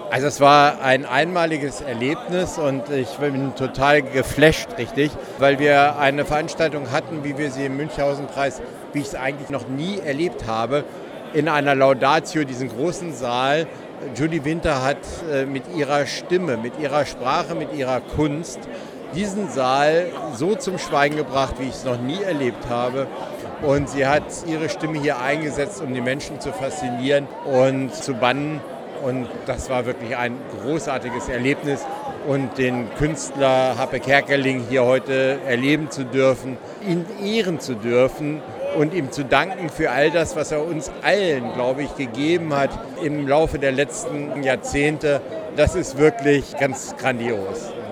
Also es war ein einmaliges Erlebnis und ich bin total geflasht, richtig, weil wir eine Veranstaltung hatten, wie wir sie im Münchhausen-Preis, wie ich es eigentlich noch nie erlebt habe, in einer Laudatio, diesen großen Saal. Judy Winter hat mit ihrer Stimme, mit ihrer Sprache, mit ihrer Kunst diesen Saal so zum Schweigen gebracht, wie ich es noch nie erlebt habe. Und sie hat ihre Stimme hier eingesetzt, um die Menschen zu faszinieren und zu bannen. Und das war wirklich ein großartiges Erlebnis. Und den Künstler Happe Kerkeling hier heute erleben zu dürfen, ihn ehren zu dürfen und ihm zu danken für all das, was er uns allen, glaube ich, gegeben hat im Laufe der letzten Jahrzehnte, das ist wirklich ganz grandios.